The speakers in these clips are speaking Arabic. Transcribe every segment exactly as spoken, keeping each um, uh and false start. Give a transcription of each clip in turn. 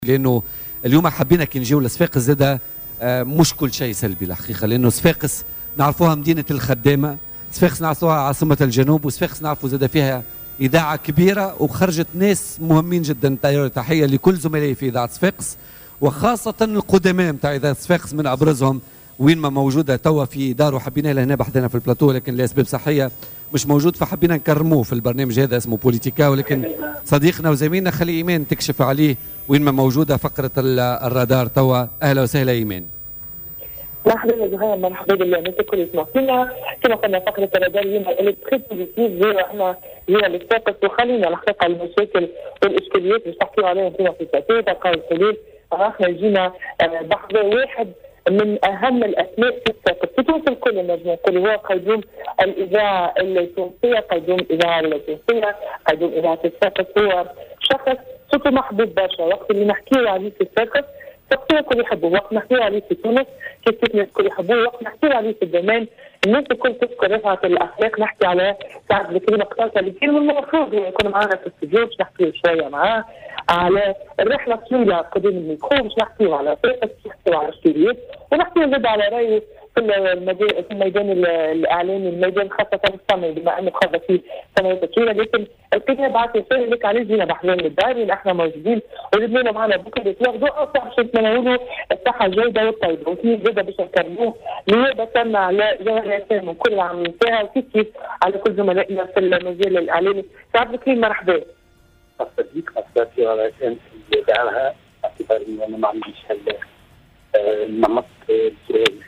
لانه اليوم حبينا كي نجيو لصفاقس زاده مش كل شيء سلبي الحقيقه، لانه صفاقس نعرفوها مدينه الخدامه، صفاقس نعرفوها عاصمه الجنوب، وصفاقس نعرفوا زاده فيها اذاعه كبيره وخرجت ناس مهمين جدا. تحيه لكل زملائي في اذاعه صفاقس وخاصه القدماء نتاع اذاعه صفاقس من ابرزهم وين ما موجوده توا في دار، وحبينا لهنا بحثنا في البلاتو لكن لاسباب صحيه مش موجود، فحبينا نكرموه في البرنامج هذا اسمه بوليتيكا. ولكن صديقنا وزميلنا خلي ايمان تكشف عليه وين ما موجوده فقره الرادار توا. اهلا وسهلا ايمان. مرحبا يا زهير، مرحبا بالناس الكل يسمعوا فينا. كما قلنا فقره الرادار اليوم اللي تري بوزيتيف زي احنا هي لصفاقس، وخلينا الحقيقه المشاكل والاشكاليات اللي تحكيوا عليها فينا في البلاتو تلقاو الحلول. احنا جينا بحث واحد من اهم الاسماء في صفاقس في تونس الكل، نجم نقول هو قيدوم الاذاعه التونسيه، قيدوم الاذاعه التونسيه، قيدوم اذاعه صفاقس. هو شخص صوته محبوب برشا، وقت اللي نحكيو عليه في صفاقس صفاقس الكل يحبوه، وقت نحكيو عليه في تونس كيف كيف الناس الكل يحبوه، وقت نحكيو عليه في الزمان الناس الكل تذكر رفعه الاخلاق. نحكي على سعد الكريم قطاطه اللي كان من المفروض يكون معنا في الاستديو باش نحكيو شويه معاه على الرحله الطويله قدام الميكرو، باش نحكيو على صفاقس، باش نحكيو على الاشكاليات، ونحكيو زاد على رايه في الميدان في الميدان الاعلامي، الميدان خاصه الصنعي بما انه خاض فيه سنوات طويله. لكن القناه بعد رساله لك عليه جينا بحذان للدار اللي احنا موجودين وجبنا له معنا بكره ياخذوا اصلا باش نتمنوا له الصحه الجيده والطيبه، وكيف زاد باش نكرموه نيابه على جوهر من كل العاملين فيها، وكيف كيف على كل زملائنا في المجال الاعلامي. سعد الكريم مرحبا. أصدق أصدقائي على كان في دعاها باعتبار أنه أنا ما عنديش النمط الجوالي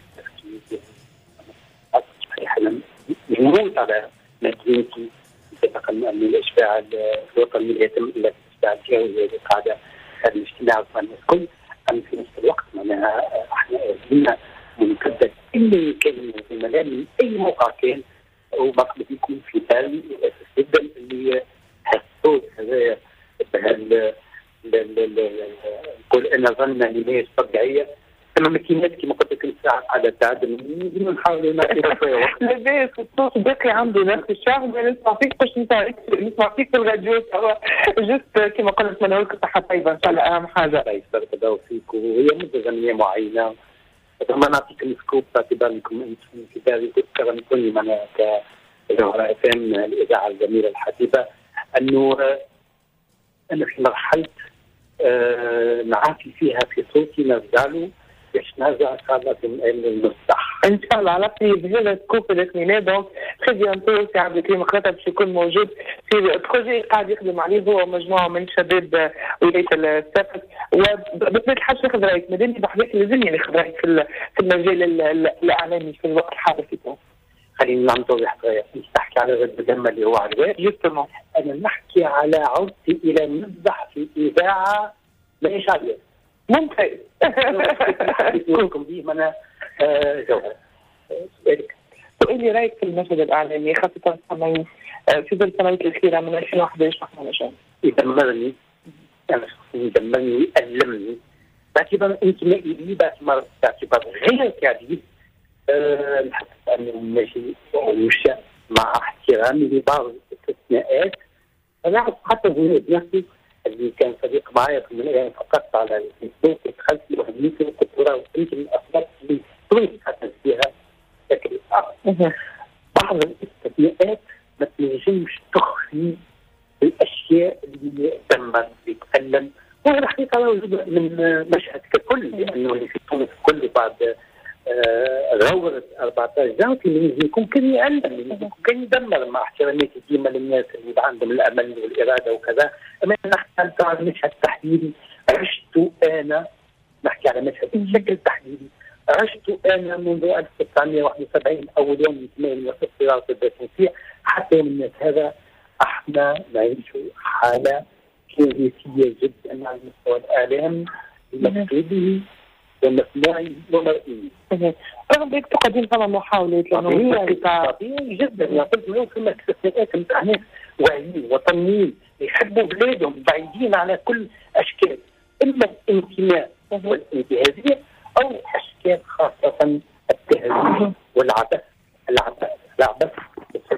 صحيح. أنا نموت على مدينتي سبقا أن الإشباع الوطني لا يتم إلا الإشباع الجوي اللي قاعدة هذا الاجتماع الناس الكل. أما في نفس الوقت معناها احنا لنا منكدر اللي كان من الزملاء من أي موقع كان ومقصد يكون في بالي جدا اللي هالصوت هذا بهال نقول أنا ظننا لماذا طبيعية أما ماكينات كما قلت لك الساعة على تعدل نحاول نحكي شوية وقت. لاباس الصوت باقي عنده نفس الشعب، نسمع فيك باش نسمع فيك في الراديو سوا جست كما قلت نتمنى لك صحة طيبة إن شاء الله أهم حاجة. الله يسلمك الله فيك، وهي مدة زمنية معينة ثم نعطيك السكوب باعتبار انكم انتم في بالي تذكر كوني معنا كجوهرة اف ام الإذاعة الجميلة الحبيبة أنه أنا في مرحلة آه نعافي فيها في صوتي نرجعله باش نرجع إن شاء الله في المصلح. إن شاء الله على خير بهذا سكوب الاثنين دونك تري بيانتو سي عبد الكريم قطاطه باش يكون موجود في بروجي قاعد يخدم عليه هو مجموعة من شباب ولاية الصفاقس. وبطبيعة الحال ناخذ رايك مادامني بحذاك لازمني ناخذ رايك في في المجال الإعلامي في الوقت الحاضر في تونس. خلينا نعمل توضيح صغير. مش نحكي على غد الدم اللي هو عرواء جوستومون، أنا نحكي على عودتي إلى مزح في إذاعة مانيش عليها. ممتاز. لكم به أنا جوهر. سؤالك سؤالي رايك في المشهد الإعلامي خاصة السنوات في ظل السنوات الأخيرة من ألفين وأحد عشر نحن نشاهد. يدمرني أنا شخصيا يدمرني ويألمني باعتبار انتمائي لي، باعتبار باعتبار غير كعبيد نحس أنه ماشي ومشى مع احترامي لبعض الاستثناءات. أنا أعرف حتى زميلي نفسي اللي كان صديق معي في الأيام فقط على الفيسبوك دخلت له وهديته وقلت له أنت من الأصوات اللي تونس حتى فيها، لكن بعض الاستثناءات ما تنجمش تخفي الأشياء اللي تمت تتألم، وهي الحقيقة موجودة من مشهد ككل، لأنه اللي في تونس كل بعد غورة أربعة عشر جانفي اللي يكون كان يألم، يكون كان يدمر مع احتراماتي ديما للناس اللي عندهم الأمل والإرادة وكذا. أما نحكي على مشهد تحليلي عشت أنا، نحكي على مشهد بشكل تحليلي عشت أنا منذ ألف وتسعمائة وواحد وسبعين أول يوم من ثمانية وستين صراط الباسنسية حتى يوم الناس هذا احنا نعيش حالة كارثية جدا على مستوى الإعلام المكتوبي والمسموعي والمرئي. رغم ذلك تقدم طبعا محاولات طبيعي طبيعي جدا. يا قلت له ثم استثناءات نتاع ناس واعيين وطنيين يحبوا بلادهم بعيدين على كل أشكال إما الانتماء والانتهازية أو أشكال خاصة التهذيب والعبث العبث العبث بالسلطة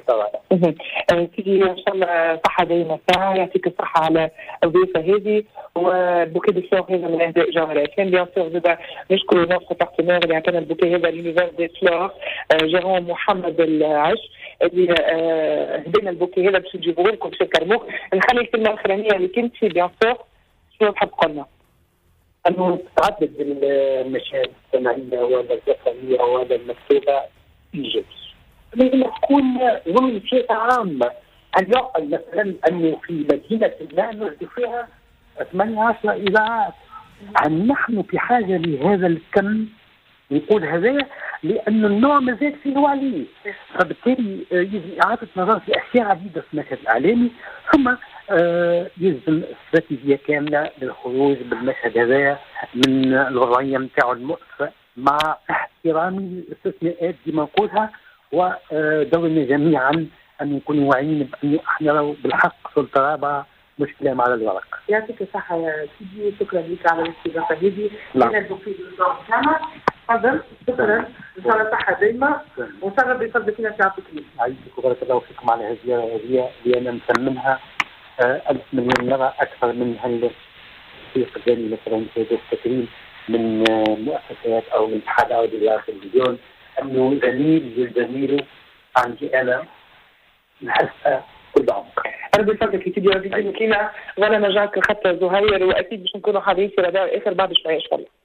سيدي ان شاء الله صحه دائما ساعه، يعطيك الصحه على الضيفه هذه. وبوكي دي فلور هذا من اهداء جوهر كان بيان سور زاد نشكر نوتر بارتنير اللي عطانا البوكي هذا لونيفير دي فلور جيرون محمد العش اللي هدينا البوكي هذا باش نجيبوه لكم باش نكرموه. نخلي الكلمه الاخرانيه اللي كنت بيان سور شنو تحب تقولنا؟ انه تعدد المشاهد السمعيه ولا الزخميه ولا المكتوبه ايجابي. لازم تكون ضمن فئه عامه. اليوم مثلا انه في مدينه ما نجد فيها ثمانية عشر اذاعات. نحن في حاجه لهذا الكم نقول هذا لأن النوع مازال في نوع عليه، فبالتالي يجب إعادة نظر في أشياء عديدة في المشهد الإعلامي، ثم آه يلزم استراتيجية كاملة للخروج بالمشهد هذا من الوضعية نتاعو المؤسفة مع احترام الاستثناءات ديما نقولها، ودورنا جميعا أن نكونوا واعيين بأنه احنا بالحق سلطة رابعة مش كلام على الورق. يعطيك الصحة يا سيدي، شكرا لك على الاستضافة هذه. أنا الدكتور الجامعة تفضل. شكرا، ان شاء الله صحه دائما وان شاء الله بيفضل فينا في عطيك. عايزك وبارك الله فيكم على هذه الزياره اللي انا مسمنها ألف مليون مره اكثر من هل في قدامي مثلا في التكريم من مؤسسات او من اتحاد اوديو التلفزيون انه جميل للجميل عندي انا نحسها كل عمق. انا بفضلك يا سيدي ربي يديمك لنا وانا نجاك خط زهير، واكيد باش نكونوا حاضرين في رادار اخر بعد شويه ان شاء الله.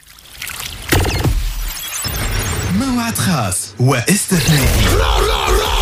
موعد خاص واستثنائي.